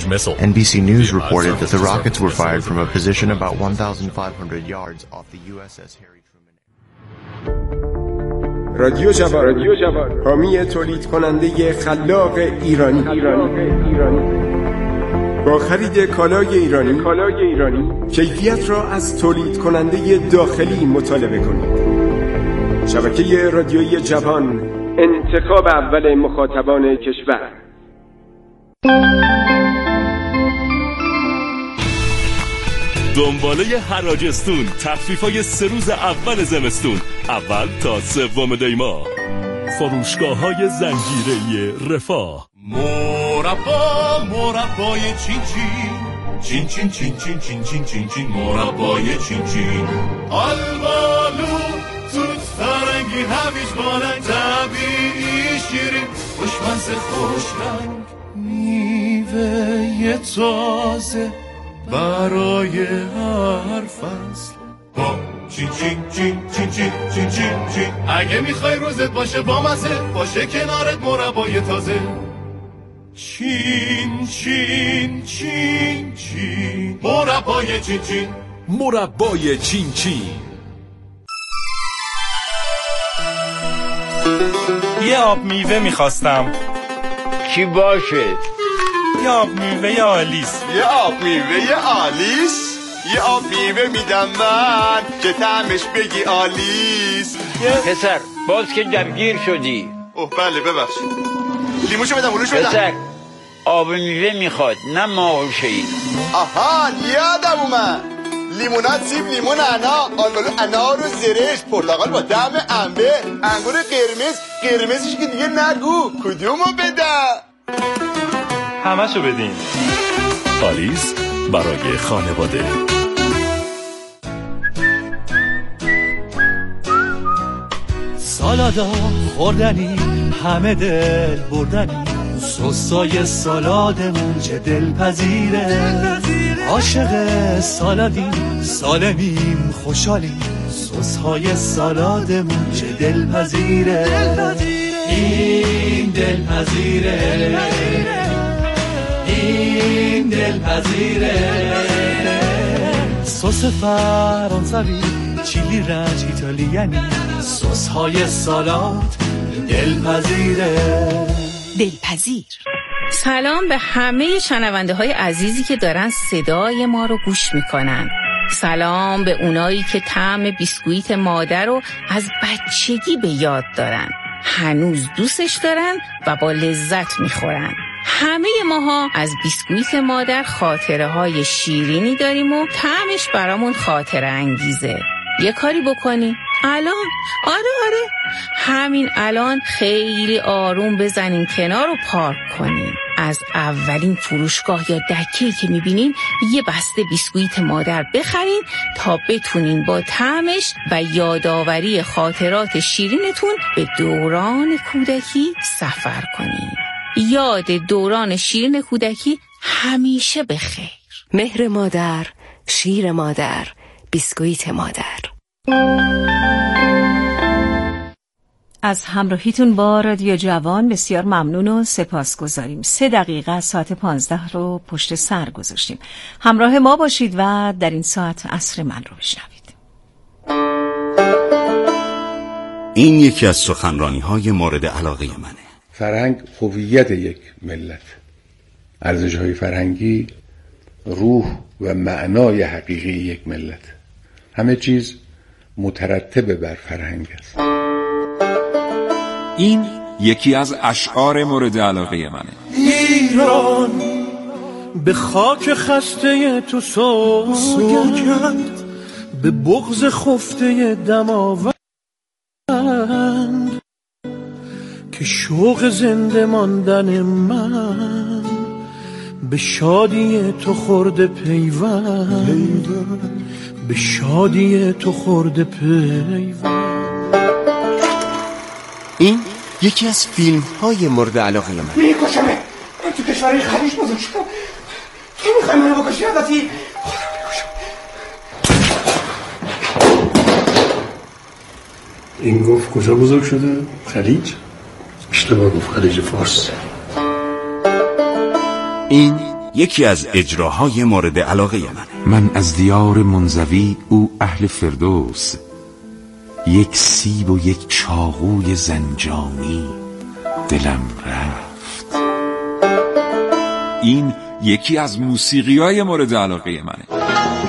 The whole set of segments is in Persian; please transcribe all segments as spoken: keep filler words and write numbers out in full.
long-range missile. N B C News reported that the rockets were fired from a position about fifteen hundred yards off the U S S Harry Truman. رادیو جوان، رادیو جوان، حامی تولید کننده خلاق ایرانی. با خرید کالای ایرانی، کالای ایرانی، کیفیت را از تولید کننده داخلی مطالبه کنید. شبکه رادیویی جوان، انتخاب اول مخاطبان کشور. دنباله حراجستون، تخفیف‌های سه روز اول زمستون، اول تا سوم دی‌ماه. فروشگاه‌های زنجیره‌ای رفاه. مربا مربای چین چین چین چین چین چین چین چین چین مربای چین چین آلبالو توت فرنگی هویج بالنگ طبیعی شیرین خوشمزه خوش رنگ میوه تازه برای هر فصل با چین چین چین چین چین چین چین چین اگه میخوای روزت باشه با مزه باشه کنارت مربای تازه چین چین چین چین مربای چین چین مربای چین چین. یه آب میوه میخواستم. چی باشه؟ یه آب میوه آلیس. یه آب میوه آلیس؟ یه آب میوه میدم من که طعمش بگی آلیس. پسر باز که دمگیر شدی. اوه بله ببخشید. لیموشو بدم اونوشو بدم. پسر آب میوه میخواد نه ماهوشه‌ای. آها یادم اومد. لیمونات، سیب، لیمون، انا، آلبالو، انار و زرشت، پرتقال با طعم انبه، انگور قرمز، قرمزش که دیگه نگو. کدومو بدم؟ همشو بدین. آلیس برای خانواده. سالادا خوردنی همه دل بردنی سسای سالادمون چه دلپذیره عاشق سالادیم سالمیم خوشحالیم سسهای سالادمون چه دلپذیره این دلپذیره این دلپذیره سس فرانسوی چیلی رنج ایتالیانی سس های سالاد دلپذیره دلپذیر. سلام به همه شنونده های عزیزی که دارن صدای ما رو گوش میکنن. سلام به اونایی که طعم بیسکویت مادر رو از بچگی به یاد دارن، هنوز دوستش دارن و با لذت میخورن. همه ماها از بیسکویت مادر خاطره های شیرینی داریم و طعمش برامون خاطره انگیزه. یه کاری بکنی الان، آره آره همین الان خیلی آروم بزنین کنار و پارک کنین. از اولین فروشگاه یا دکه‌ای که میبینین یه بسته بیسکویت مادر بخرین تا بتونین با طعمش و یادآوری خاطرات شیرینتون به دوران کودکی سفر کنین. یاد دوران شیرین کودکی همیشه بخیر. مهر مادر، شیر مادر، بیسکویت مادر. از همراهیتون با رادیو جوان بسیار ممنون و سپاسگزاریم. سه دقیقه از ساعت پانزده رو پشت سر گذاشتیم. همراه ما باشید و در این ساعت عصر من رو بشنوید. این یکی از سخنرانی‌های مورد علاقه منه. فرهنگ هویت یک ملت، ارزش‌های فرهنگی روح و معنای حقیقی یک ملت. همه چیز مترتب بر فرهنگ است. این یکی از اشعار مورد علاقه منه. ایران به خاک خسته تو سوگند، به بغض خفته دماوند که شوق زنده ماندن من به شادی تو خورده پیوند، به شادی تو خورده پیوند. این یکی از فیلم های مورد علاقه من. میکشمه. من تو کشورهای خلیج بزرگ شدم. تو میخوای منو بکشی عدتی؟ خودم میکشم. این گفت کجا بزرگ شده؟ خلیج؟ اشتباه گفت، خلیج فارس. این یکی از اجراهای مورد علاقه منه. من از دیار منزوی، او اهل فردوس، یک سیب و یک چاقوی زنجانی دلم رفت. این یکی از موسیقی‌های مورد علاقه منه.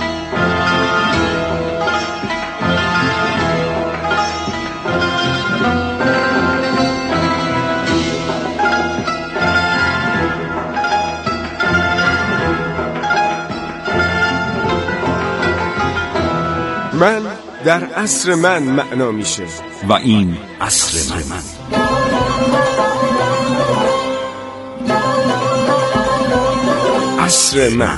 من در عصر من معنا میشه و این عصر من. عصر من.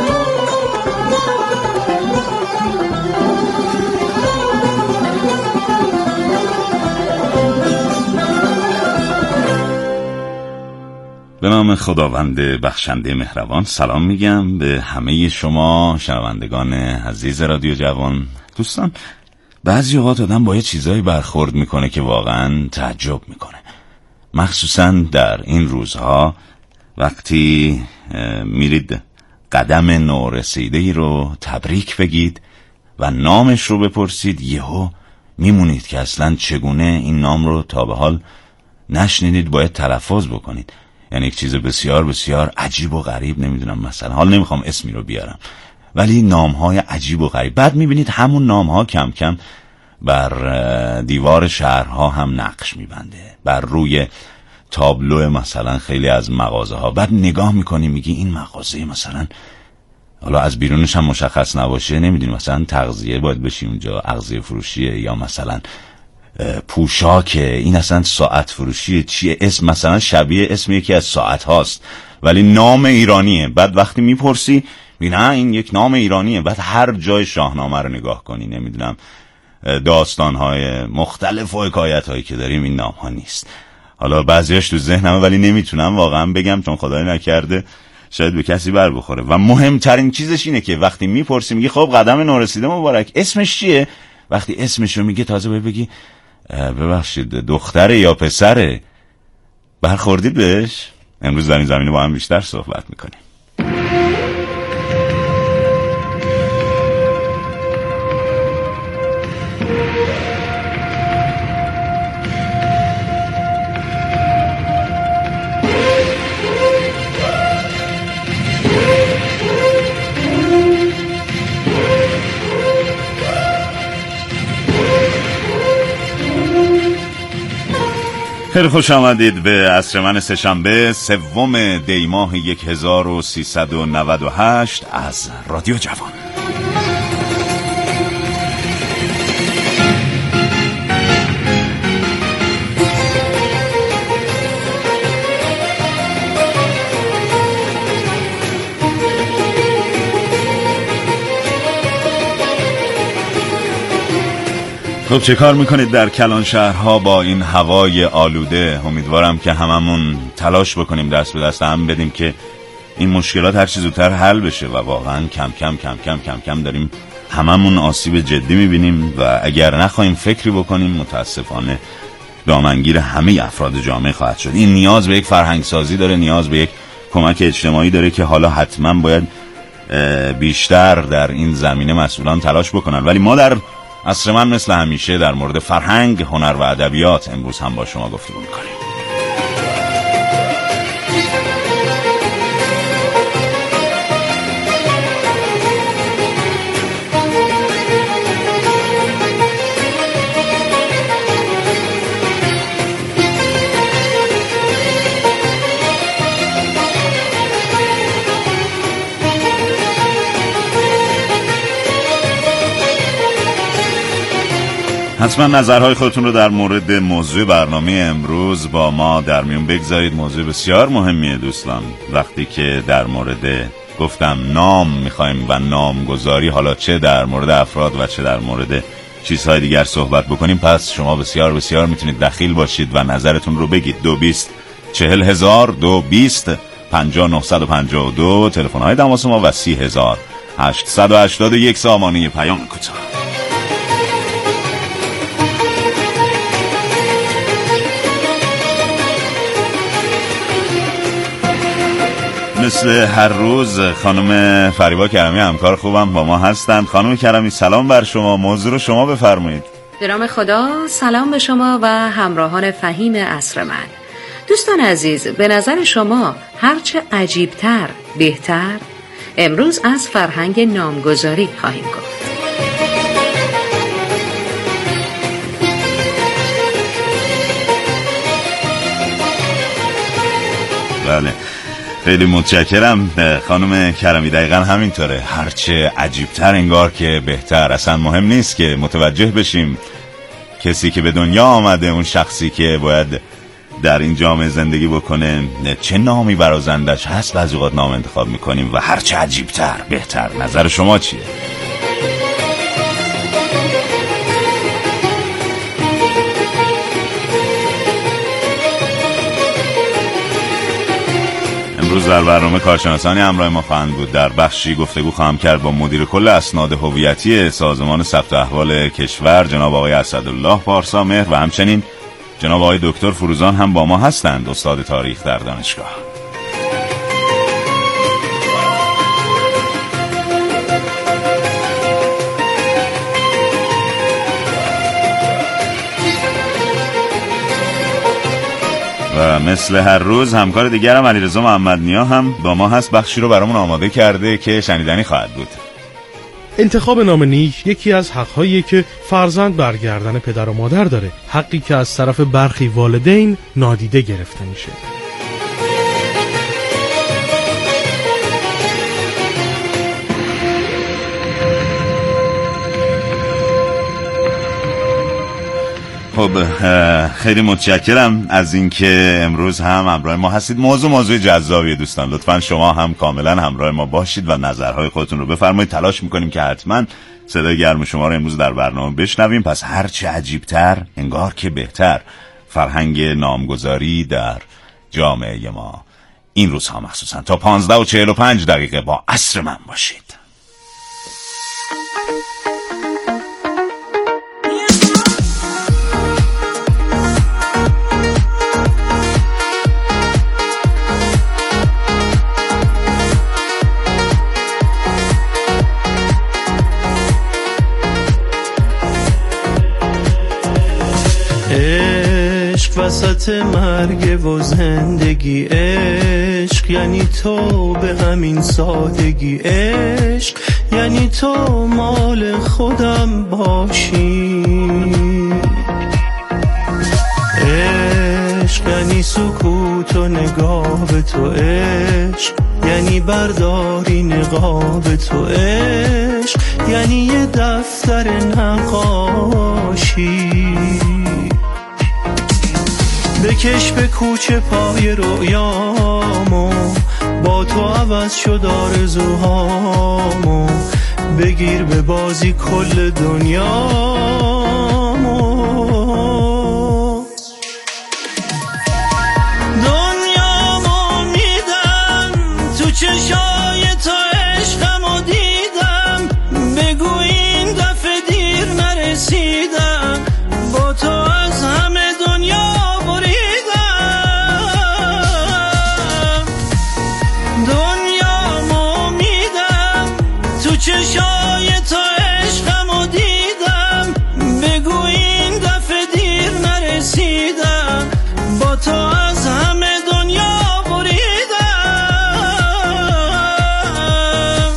به نام خداوند بخشنده مهربان سلام میگم به همه شما شنوندگان عزیز رادیو جوان. دوستان، بعضی اوقات آدم با یه چیزایی برخورد میکنه که واقعا تعجب میکنه، مخصوصا در این روزها وقتی میرید قدم نورسیده‌ای رو تبریک بگید و نامش رو بپرسید، یهو میمونید که اصلا چگونه این نام رو تا به حال نشنیدید باید تلفظ بکنید. یعنی یک چیز بسیار بسیار عجیب و غریب، نمیدونم مثلا، حالا نمیخوام اسمی رو بیارم، ولی نامهای عجیب و غریب. بعد میبینید همون نامها کم کم بر دیوار شهرها هم نقش میبنده، بر روی تابلو مثلا خیلی از مغازه ها. بعد نگاه میکنی میگی این مغازه مثلا، حالا از بیرونش هم مشخص نباشه، نمیدونی مثلا تغذیه باید بشی اونجا، اغذیه فروشیه، یا مثلا پوشاکه، این اصلا ساعت فروشیه، چیه، اسم مثلا شبیه اسم یکی از ساعت هاست ولی نام ایرانیه. بعد وقتی میپرسی میگی نه این یک نام ایرانیه. بعد هر جای شاهنامه رو نگاه کنی، نمیدونم داستانهای مختلف و حکایت هایی که داریم، این نام ها نیست. حالا بعضیاش تو ذهنمه ولی نمیتونم واقعا بگم چون خدای نکرده شاید به کسی بر بخوره. و مهمترین چیزش اینه که وقتی میپرسی میگی خب قدم نورسیده مبارک، اسمش چیه؟ وقتی اسمشو میگه تازه باید بگی ببخشید دختره یا پسره. برخوردید بهش؟ امروز در این زمینه با هم بیشتر صحبت میکنیم. خیلی خوش آمدید به عصر من سه‌شنبه سوم دی ماه هزار و سیصد و نود و هشت از رادیو جوان. خب چه کار میکنید در کلان شهرها با این هوای آلوده؟ امیدوارم که هممون تلاش بکنیم، دست به دست هم بدیم که این مشکلات هر چه زودتر حل بشه و واقعا کم کم کم کم کم کم داریم هممون آسیب جدی میبینیم و اگر نخواهیم فکری بکنیم متاسفانه دامنگیر همه افراد جامعه خواهد شد. این نیاز به یک فرهنگ سازی داره، نیاز به یک کمک اجتماعی داره که حالا حتما باید بیشتر در این زمینه مسئولان تلاش بکنن. ولی ما در عصر من مثل همیشه در مورد فرهنگ، هنر و ادبیات امروز هم با شما گفتگو می‌کنیم. حتما نظرهای خودتون رو در مورد موضوع برنامه امروز با ما در میون بگذارید. موضوع بسیار مهمیه دوستان. وقتی که در مورد گفتم نام میخوایم و نامگذاری، حالا چه در مورد افراد و چه در مورد چیزهای دیگر صحبت بکنیم، پس شما بسیار بسیار میتونید دخیل باشید و نظرتون رو بگید. دو بیست چهل هزار دو بیست پنجاه نهصد و پنجاه و دو تلفن های تماس ما و سی هزار هشتصد و هشتاد و یک سامانه پیام کوتاه. مثل هر روز خانم فریبا کرمی همکار خوبم با ما هستند. خانم کرمی سلام بر شما، موضوع رو شما بفرمایید. به نام خدا، سلام به شما و همراهان فهیم عصر من. دوستان عزیز، به نظر شما هرچه عجیبتر بهتر؟ امروز از فرهنگ نامگذاری خواهیم گفت. بله، خیلی متشکرم خانم کرمی. دقیقا همینطوره، هرچه عجیبتر انگار که بهتر. اصلا مهم نیست که متوجه بشیم کسی که به دنیا آمده، اون شخصی که باید در این جامعه زندگی بکنه، چه نامی برازندش هست. بعضی اوقات نام انتخاب میکنیم و هرچه عجیبتر بهتر. نظر شما چیه؟ امروز در برنامه کارشناسانی همراه ما خواهند بود. در بخشی گفتگو خواهم کرد با مدیر کل اسناد هویتی سازمان ثبت احوال کشور جناب آقای اسدالله پارسامهر و همچنین جناب آقای دکتر فروزان هم با ما هستند، استاد تاریخ در دانشگاه. و مثل هر روز همکار دیگرم علیرضا محمدنیا هم با ما هست، بخشی رو برامون آماده کرده که شنیدنی خواهد بود. انتخاب نام نیک یکی از حق‌هاییه که فرزند برگردن پدر و مادر داره، حقی که از طرف برخی والدین نادیده گرفته میشه. خب خیلی متشکرم از اینکه امروز هم همراه ما هستید. موضوع موضوع جذابیه دوستان، لطفاً شما هم کاملا همراه ما باشید و نظرهای خودتون رو بفرمایید. تلاش میکنیم که حتما صدای گرم شما رو امروز در برنامه بشنویم. پس هرچه عجیبتر انگار که بهتر، فرهنگ نامگذاری در جامعه ما این روزها مخصوصا. تا پانزده و چهل و پنج دقیقه با عصر من باشید. وسط مرگ و زندگی، عشق یعنی تو به همین سادگی، عشق یعنی تو مال خودم باشی، عشق یعنی سکوت و نگاه به تو، عشق یعنی برداری نقاب تو، عشق یعنی یه دفتر نقاشی. بکش به کوچه پای رویامو، با تو عوض شد آرزوهامو، بگیر به بازی کل دنیامو. دنیامو میدم تو چشای تو، عشقمو دیدم، بگو این دفعه دیر نرسیدم، با تو از همه دنیا چشای تو، عشقمو دیدم، بگو این دفعه دیر نرسیدم، با تو از همه دنیا بریدم.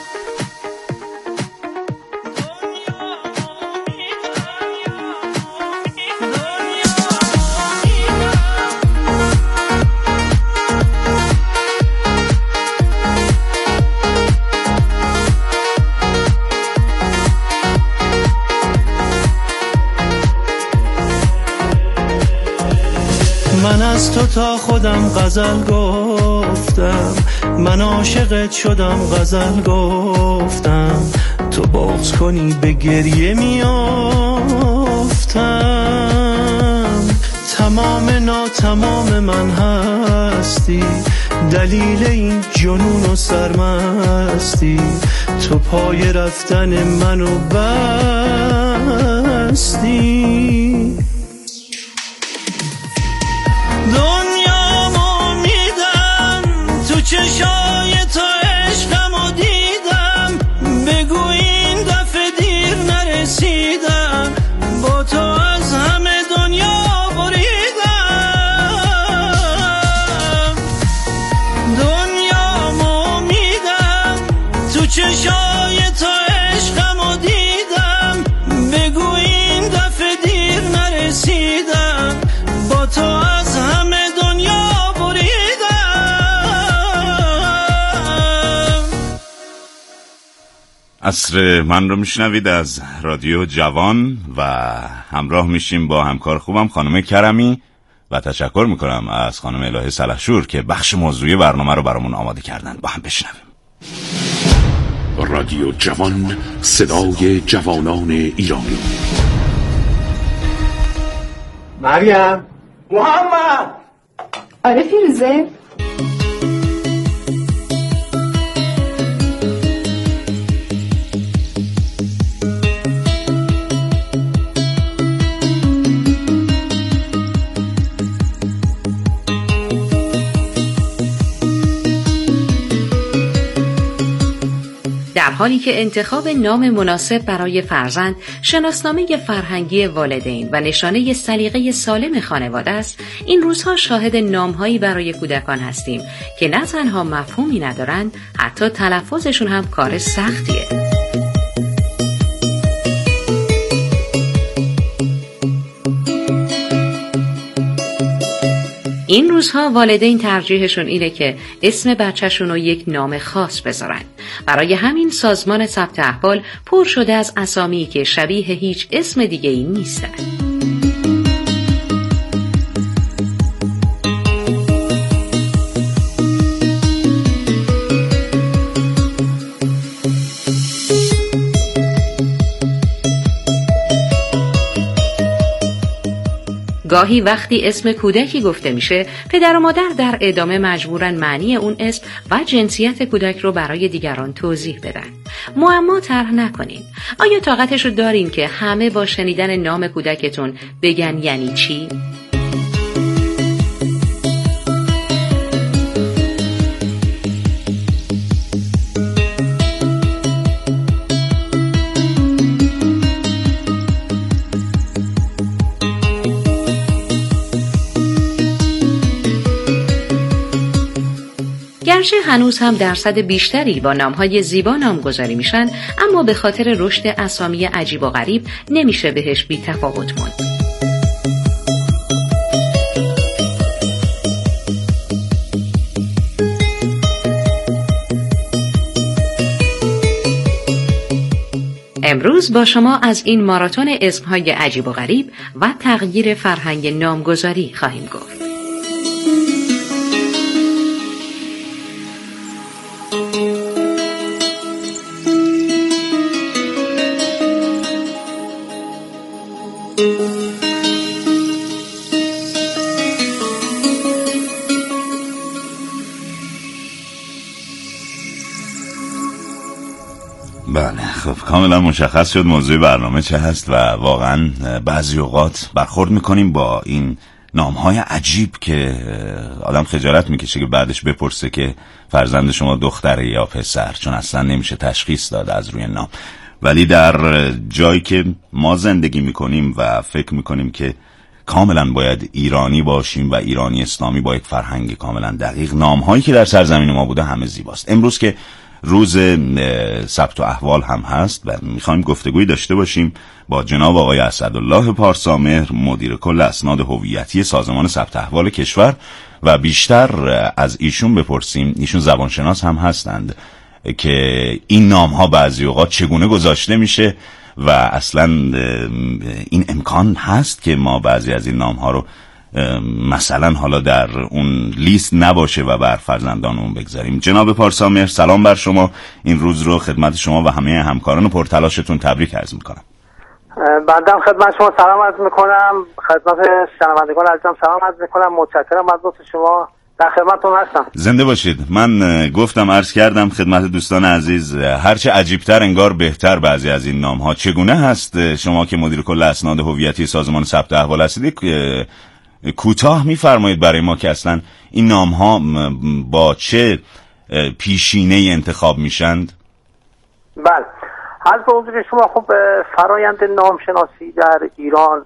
من از تو تا خودم غزل گفتم، من عاشقت شدم غزل گفتم، تو بغض کنی به گریه میافتم. تمام ناتمام من هستی، دلیل این جنون و سرمستی، تو پای رفتن منو بستی. دنیامو میدم تو چشای تو عشقمو دیدم، بگو این دفعه دیر نرسیدم، با تو از همه دنیا بریدم، دنیامو میدم تو چشای تو عشقمو دیدم، بگو این دفعه دیر نرسیدم، با تو از همه دنیا عصر من رو میشنوید از رادیو جوان و همراه میشیم با همکار خوبم خانم کرمی و تشکر میکنم از خانم الهه سلحشور که بخش موضوعی برنامه رو برامون آماده کردن. با هم بشنویم. رادیو جوان، صدای جوانان ایرانی. مریم، محمد. آره فیروزه. در حالی که انتخاب نام مناسب برای فرزند شناسنامه فرهنگی والدین و نشانه سلیقه سالم خانواده است، این روزها شاهد نامهایی برای کودکان هستیم که نه تنها مفهومی ندارند، حتی تلفظشون هم کار سختیه. این روزها والدین ترجیحشون اینه که اسم بچه‌شون رو یک نام خاص بذارن. برای همین سازمان ثبت احوال پر شده از اسامی که شبیه هیچ اسم دیگه‌ای نیستن. گاهی وقتی اسم کودکی گفته میشه، پدر و مادر در ادامه مجبورن معنی اون اسم و جنسیت کودک رو برای دیگران توضیح بدن. معما طرح نکنین. آیا طاقتش رو دارین که همه با شنیدن نام کودکتون بگن یعنی چی؟ گرچه هنوز هم درصد بیشتری با نامهای زیبا نامگذاری میشن، اما به خاطر رشد اسامی عجیب و غریب نمیشه بهش بی تفاوت موند. امروز با شما از این ماراتون اسمهای عجیب و غریب و تغییر فرهنگ نامگذاری خواهیم گفت. بله، خب کاملا مشخص شد موضوع برنامه چه هست و واقعا بعضی اوقات برخورد میکنیم با این نامهای عجیب که آدم خجالت میکشه که بعدش بپرسه که فرزند شما دختره یا پسر، چون اصلا نمیشه تشخیص داد از روی نام. ولی در جایی که ما زندگی میکنیم و فکر میکنیم که کاملا باید ایرانی باشیم و ایرانی اسلامی با یک فرهنگ کاملا دقیق، نامهایی که در سرزمین ما بوده همه زیباست. امروز که روز ثبت احوال هم هست و میخوایم گفتگوی داشته باشیم با جناب آقای اسدالله پارسامهر، مدیر کل اسناد هویتی سازمان ثبت احوال کشور و بیشتر از ایشون بپرسیم، ایشون زبانشناس هم هستند، که این نام ها بعضی اوقات چگونه گذاشته میشه و اصلا این امکان هست که ما بعضی از این نام ها رو مثلا حالا در اون لیست نباشه و بر فرزندان اون بگذاریم. جناب پارسامهر، سلام بر شما. این روز رو خدمت شما و همه همکاران پرتلاشتون تبریک عرض میکنم. بندم خدمت شما سلام عرض میکنم، خدمت شنوندگان عزیزم سلام عرض میکنم. متشکرم از لطف شما، در خدمتتون هستم. زنده باشید. من گفتم عرض کردم خدمت دوستان عزیز، هرچه عجیبتر انگار بهتر بعضی از این نام ها. چگونه هست شما که مدیر کل اسناد هویتی سازمان ثبت احوال هستید کوتاه میفرمایید برای ما که اصلا این نام ها با چه پیشینه انتخاب میشند؟ بله، از به حضور شما خب فرایند نامشناسی در ایران،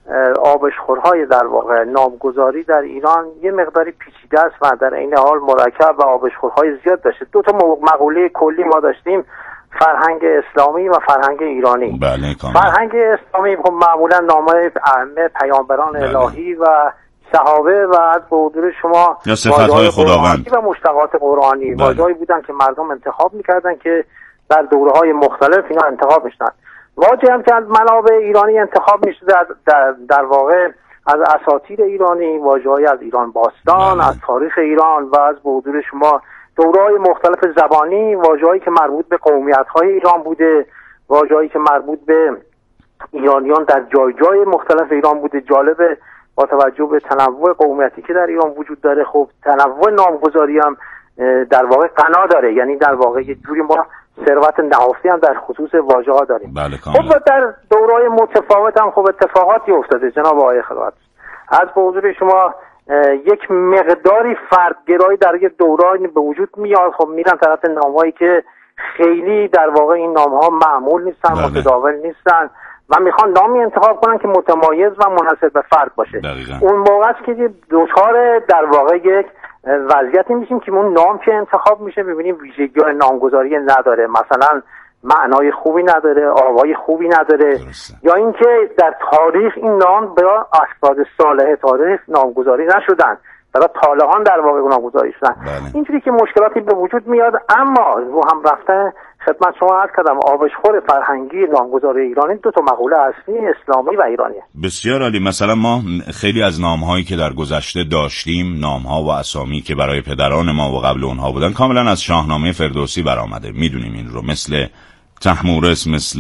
آبشخورهای در واقع نامگذاری در ایران یه مقداری پیچیده است و در این حال مرکب و آبشخورهای زیاد داشته. دو تا مقوله کلی ما داشتیم، فرهنگ اسلامی و فرهنگ ایرانی. بله، فرهنگ اسلامی خب معمولا نامهای ائمه، پیامبران بله. الهی و صحابه و از به حضور شما یا صفاتهای خداوند و مشتقات قرآنی بله. واژه‌ای بودن که مردم انتخاب می‌کردن که در دوره‌های مختلف اینا انتخاب می‌شدن. واژه‌ای هم که از منابع ایرانی انتخاب می‌شد در, در در واقع از اساطیر ایرانی، واژه‌ای از ایران باستان، بله. از تاریخ ایران و از به حضور شما دوره‌های مختلف زبانی، واژه‌ای که مربوط به قومیت‌های ایران بوده، واژه‌ای که مربوط به ایرانیان در جای جای مختلف ایران بوده. جالبه با توجه به تنوع قومیتی که در ایران وجود داره، خب تنوع نامگذاری هم در واقع غنا داره، یعنی در واقع یه جوری ما ثروت نهفته هم در خصوص واژه‌ها داریم. بله خب در دوره‌های متفاوت هم خب اتفاقاتی افتاده جناب آقای خدمت. از به حضور شما یک مقداری فردگرایی در یک دورانی به وجود میاد، خب میرن طرف نامهایی که خیلی در واقع این نامها معمول نیستن، بله. متداول نیستن و میخوان نامی انتخاب کنن که متمایز و منحصر به فرد باشه. دقیقا. اون موقع است که دچار در واقع یک وضعیتی میشیم که اون نام که انتخاب میشه ببینیم ویژگی‌های نامگذاری نداره، مثلا معنای خوبی نداره، آوای خوبی نداره، درسته. یا اینکه در تاریخ این نام به افراد صالح تاریخ نامگذاری نشدن، برای طالحان در واقع نامگذاری شدن. بله. اینجوری که مشکلاتی به وجود میاد. اما رو هم رفتن خدمت شما عرض کردم آبشخور فرهنگی نامگذاری ایرانی دو تا مقوله اصلی اسلامی و ایرانیه. بسیار عالی. مثلا ما خیلی از نامهایی که در گذشته داشتیم، نامها و اسامی که برای پدران ما و قبل اونها بودن، کاملا از شاهنامه فردوسی برآمده. میدونیم این رو، مثل تحمورس، مثل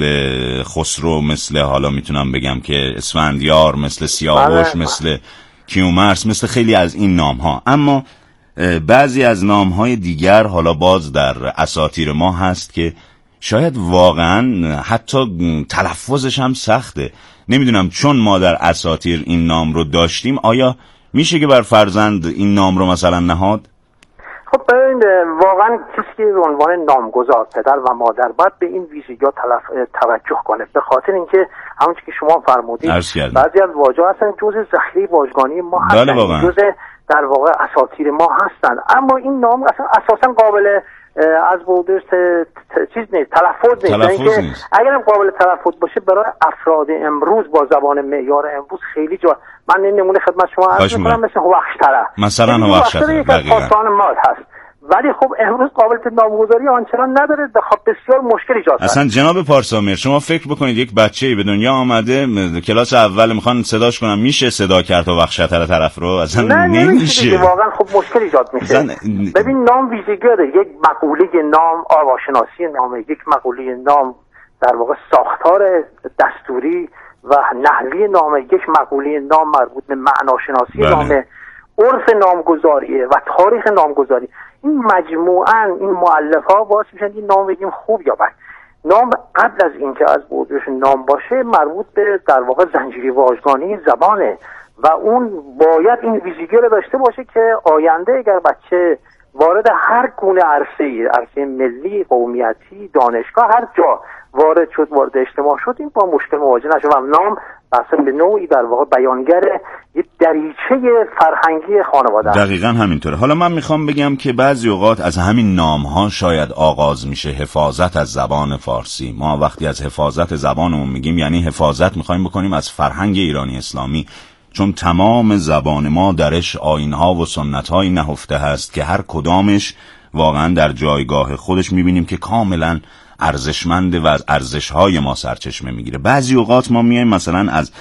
خسرو، مثل حالا میتونم بگم که اسفندیار، مثل سیاوش، بله. مثل کیومرث، مثل خیلی از این نام ها. اما بعضی از نام های دیگر حالا باز در اساطیر ما هست که شاید واقعا حتی تلفظش هم سخته. نمیدونم چون ما در اساطیر این نام رو داشتیم، آیا میشه که بر فرزند این نام رو مثلا نهاد؟ خب ببین، واقعا کسی که به عنوان نامگذار پدر و مادر باید به این ویژگی‌ها توجه کنه، به خاطر اینکه همونجوری که شما فرمودید بعضی از واژه‌ها هستن جزء ذخیره واژگانی ما هستن، جزء در واقع اساطیر ما هستن، اما این نام اصلا اساسا قابل از بودش چیز نیست، تلفظ نیست. تلفظ یعنی نیست. اگر قابل تلفظ باشه برای افراد امروز با زبان معیار امروز خیلی جا. من این نمونه خدمت شما عرض می‌کنم، مثل هوخشتره، مثلا هوخشتره یک از پاسان مال هست، ولی خب امروز قابلیت نامگذاری آنچنان نداره، خب بسیار مشکل ایجاد کرده. اصلا جناب پارسامیر، شما فکر بکنید یک بچه‌ای به دنیا آمده، کلاس اول میخوان صداش کنن، میشه صدا کرد و وخشتر طرف رو؟ اصلا نه نمیشه. واقعا خب مشکل ایجاد میشه. زن... ببین نام ویژگی داره، یک مقوله نام آواشناسی نام، یک مقوله نام در واقع ساختار دستوری و نحوی نام، یک مقوله نام مربوط به معناشناسی بله. نام، عرف نامگذاریه و تاریخ نامگذاری. این مجموعاً این مؤلفه‌ها باعث میشن این نام بگیم خوب یا بد. نام قبل از اینکه از بودش نام باشه مربوط به در واقع زنجیره واژگانی زبانه و اون باید این ویژگی رو داشته باشه که آینده اگر بچه وارد هر گونه عرصه‌ای، عرصه ملی، قومیتی، دانشگاه، هر جا وارد شد، وارد اجتماع شد، این با مشکل مواجه نشه و نام اصلا به نوعی در واقع بیانگر یه دریچه فرهنگی خانواده است. دقیقاً همینطوره. حالا من میخوام بگم که بعضی اوقات از همین نام‌ها شاید آغاز میشه حفاظت از زبان فارسی. ما وقتی از حفاظت زبانمون میگیم یعنی حفاظت میخوایم بکنیم از فرهنگ ایرانی اسلامی، چون تمام زبان ما درش آیین‌ها و سنت‌هایی نهفته هست که هر کدامش واقعاً در جایگاه خودش میبینیم که کاملاً ارزشمنده و از ارزش‌های ما سرچشمه میگیره. بعضی اوقات ما میایم مثلا از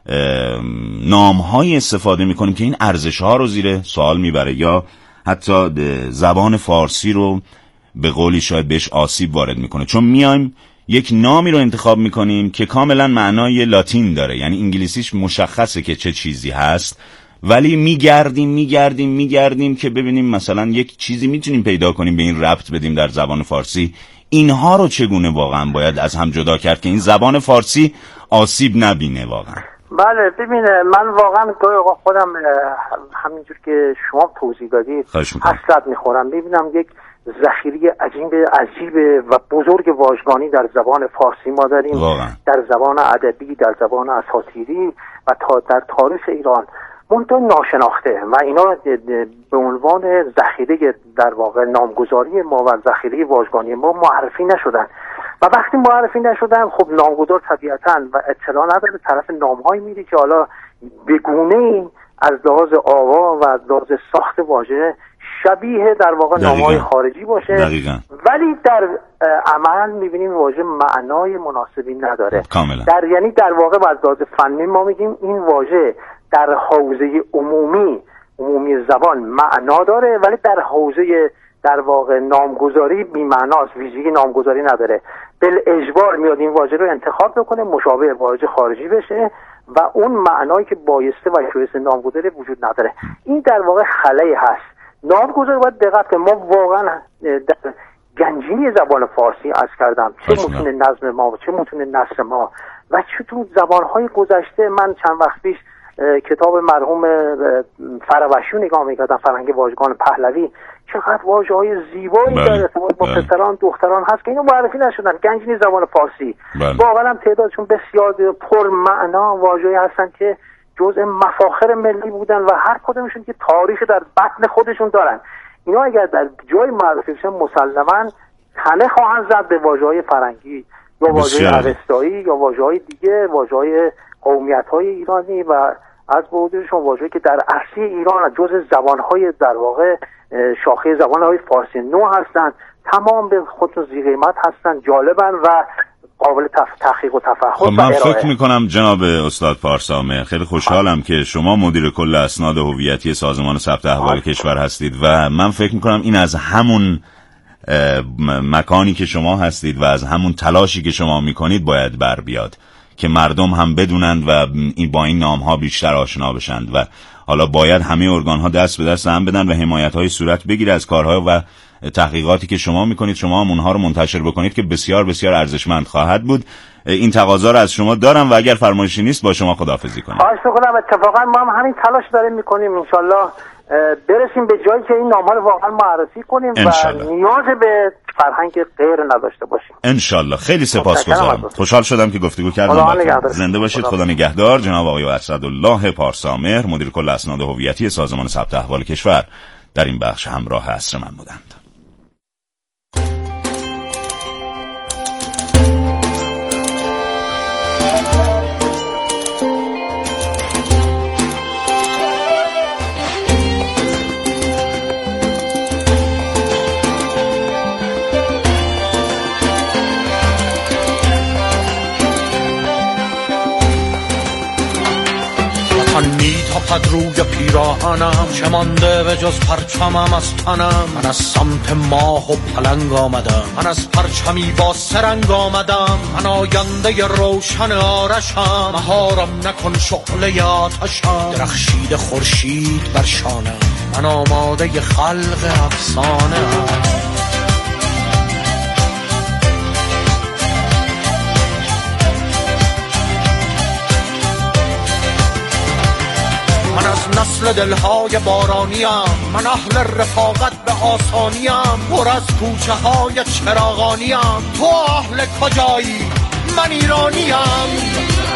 نام‌های استفاده میکنیم که این ارزش‌ها رو زیر سوال میبره یا حتی زبان فارسی رو به قولی شاید بهش آسیب وارد میکنه، چون میایم یک نامی رو انتخاب میکنیم که کاملا معنای لاتین داره، یعنی انگلیسیش مشخصه که چه چیزی هست، ولی میگردیم میگردیم میگردیم که ببینیم مثلا یک چیزی میتونیم پیدا کنیم به این ربط بدیم در زبان فارسی. اینها رو چگونه واقعا باید از هم جدا کرد که این زبان فارسی آسیب نبینه واقعا؟ بله ببینه، من واقعا گاهی اوقات خودم همینجور که شما توضیح دادید حسرت میخورم. ببینم یک ذخیره عجیب عجیب و بزرگ واژگانی در زبان فارسی ما داریم واقعا. در زبان ادبی، در زبان اساطیری و تا در تاریخ ایران منتها ناشناخته و اینا به عنوان ذخیره در واقع نامگذاری ما و ذخیره واژگانی ما معرفی نشدن و وقتی معرفی نشدن خب نامگذار طبیعتاً و اطلاع نداره طرف نامهایی میری که حالا به گونه‌ای از لحاظ آوا و از لحاظ ساخت واژه شبیه در واقع نامه‌های خارجی باشه دقیقا. ولی در عمل میبینیم واژه معنای مناسبی نداره کاملا. در یعنی در واقع از لحاظ فنی ما میگیم این واژه در حوزه عمومی عمومی زبان معنا داره ولی در حوزه در واقع نامگذاری بی‌معناست، ویژگی نامگذاری نداره. بالاجبار میاد این واژه رو انتخاب بکنه مشابه واژه خارجی بشه و اون معنایی که بایسته و شایسته نامگذاری وجود نداره. این در واقع خلایی هست. نامگذاری باید دقت کنیم. ما واقعا در گنجینی زبان فارسی عرض کردم چه متون نظم ما و چه متون نثر ما و چه تو زبانهای گذشته. من چند وقت پیش کتاب مرحوم فروشی رو نگاه میکردم، فرهنگ واژگان پهلوی، چقدر واژه‌های زیبایی در ارتباط با پسران دختران هست که اینو معرفی نشدن. گنجینی زبان فارسی واقعا تعدادشون بسیار پر معنا واژه‌ای هستن که جزء مفاخر ملی بودن و هر کدومشون که تاریخ در بطن خودشون دارن. اینا اگر در جای معرفی بشن مسلماً همه خواهند زد به واژه‌های فرنگی یا واژه‌های اوستایی یا واژه‌های دیگه، واژه‌های قومیت‌های ایرانی و از بودشون واژه‌ای که در عرصه ایران جزء زبان‌های در واقع شاخه زبان‌های فارسی نو هستند، تمام به خودشون ذی قیمت هستند، جالبن و قابل تحقیق و تفحص. خب من فکر میکنم جناب استاد پارسامر خیلی خوشحالم که شما مدیر کل اسناد هویتی سازمان ثبت احوال کشور هستید و من فکر میکنم این از همون مکانی که شما هستید و از همون تلاشی که شما میکنید باید بر بیاد که مردم هم بدونند و این با این نام ها بیشتر آشنا بشند و حالا باید همه ارگان ها دست به دست هم بدن و حمایت های صورت بگیره از کارها و تحقیقاتی که شما میکنید. شما هم اونها رو منتشر بکنید که بسیار بسیار ارزشمند خواهد بود. این تقاضا رو از شما دارم و اگر فرمایشی نیست با شما خداحافظی کنم. خواهش میکنم. اتفاقا ما هم همین تلاش داریم میکنیم انشالله برسیم به جایی که این نام‌ها رو واقعا معرفی کنیم انشالله. و نیاز به فرهنگ غیر نداشته باشیم انشالله. خیلی سپاسگزارم. خوشحال شدم که گفتگو کردم. زنده باشید. خدا نگهدار. جناب آقای اسدالله پارسامر مدیر کل اسناد هویتی سازمان ثبت احوال کشور در این بخش همراه عصر من بودند. میتاپد روی پیراهنم چه مانده به جز پرچمم از تنم. من از سمت ماه و پلنگ آمدم، من از پرچمی با سرنگ آمدم. من آینده روشن آرشم، مهارم نکن شعله آتشم. درخشید خورشید بر شانم، من آماده خلق افسانه. نسل دلهای بارانیم، من اهل رفاقت به آسانیم. پر از کوچه های چراغانیم، تو اهل کجایی؟ من ایرانیم.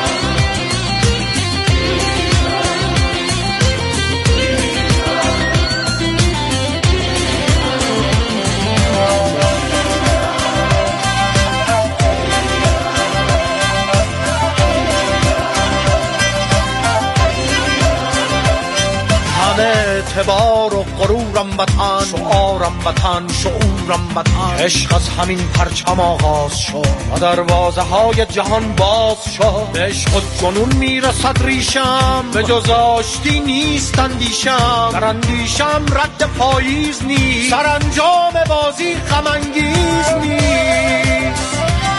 اعتبار و غرورم وطن، شعارم وطن، شعورم وطن. عشق از همین پرچم آغاز شد و دروازه های جهان باز شد. به عشق و جنون میرسد ریشم، به جز آشتی نیست اندیشم. در اندیشم رد پاییز نیست، سرانجام بازی غم انگیز نیست.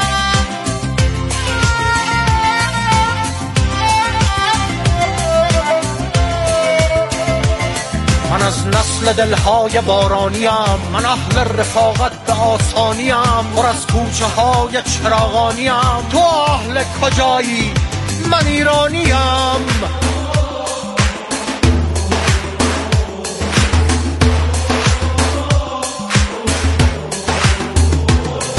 من از نسل دلهای بارانیم، من اهل رفاقت به آسانیم. پر از کوچه های چراغانیم، تو اهل کجایی؟ من ایرانیم.